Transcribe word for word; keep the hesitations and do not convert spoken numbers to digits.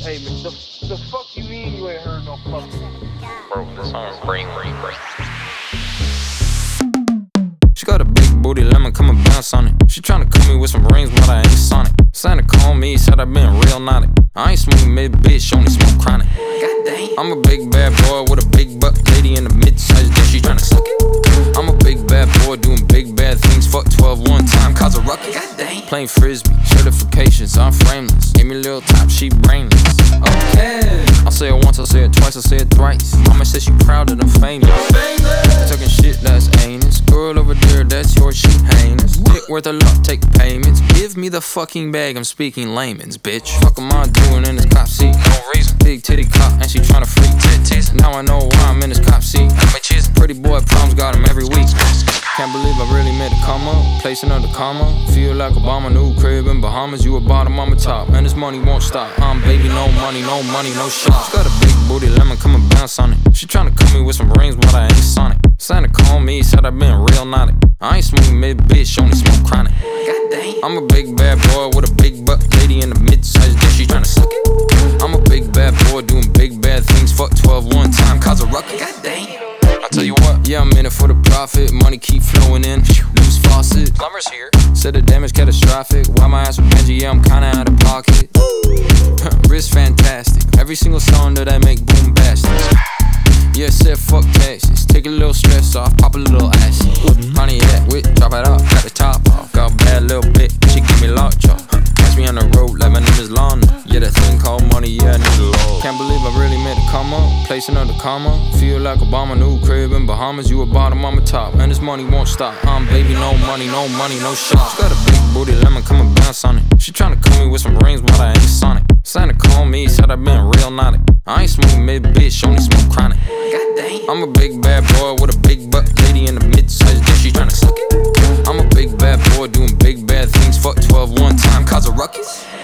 Hey, man, the, the fuck you mean you ain't heard no fucking? Bro, this song's brain brain brain. She got a big booty, let me come and bounce on it. She tryna cut me with some rings, but I ain't Sonic. Santa called me, said I been real naughty. I ain't smoking mid, bitch, only smoke chronic. Goddamn. I'm a big bad boy with a big butt lady in the mid-size, then she tryna suck it. I'm a big bad boy doing big bad things. Fuck twelve one time, cause a ruckus. Goddamn. Playing frisbee, certifications, I'm frameless. Give me a little top, she brainless. Okay. I'll say it once, I'll say it twice, I'll say it thrice. Mama says she proud that I'm famous. Talking shit that's anus. Girl over there, that's yours, she heinous. Dick worth a lot, take payments. Give me the fucking bag, I'm speaking layman's, bitch. Fuck am I doing in this cop seat? No reason. Big titty cop, and she tryna freak. Now I know why I'm in this cop seat. Pretty boy problems, got him every week. Can't believe I really made a come up. Placing under comma. Feel like Obama, new crib in Bahamas. You a bottom, I'm a top. And this money won't stop. I'm baby, no money, no money, no shot. She got a big booty, let me come and bounce on it. She tryna cut me with some rings, but I ain't Sonic. Santa called me, said I been real naughty. I ain't smoking mid, bitch, only smoke chronic. Goddamn. I'm a big bad boy with a big butt lady in the mid-size, then she tryna suck it. I'm a big bad boy doing big bad things. Fuck twelve one time, cause a ruckus. Goddamn. I'll tell you what. Yeah, I'm in it for the profit. Money keep flowing in. Loose faucet. Plumber's here. Said the damage catastrophic. Why my ass with Benji? Yeah, I'm kinda out of pocket. Wrist fantastic. Every single song that I make boom bastards. Yeah, said fuck taxes. Take a little stress off, pop a little acid. Honey, yeah, whip, drop it off, got the top off. Got a bad little bit, she give me lockjaw. Catch me on the road like my name is Lana. Yeah, that thing called money, yeah, I need a load. Can't believe I really made a come up. Placing under comma. Feel like Obama, new crib in Bahamas. You a bottom, I'm a top. And this money won't stop. I'm baby, no money, no money, no shot. She got a big booty, let me come and bounce on it. She tryna cut me with some rings, but I ain't Sonic. Santa called me, said I been real naughty. I ain't smoking mid, bitch, only smoke chronic. Goddamn. I'm a big bad boy with a big butt lady in the mid-size, then she tryna suck it. I'm a big bad boy doing big bad things. Fuck twelve one time, cause a ruckus.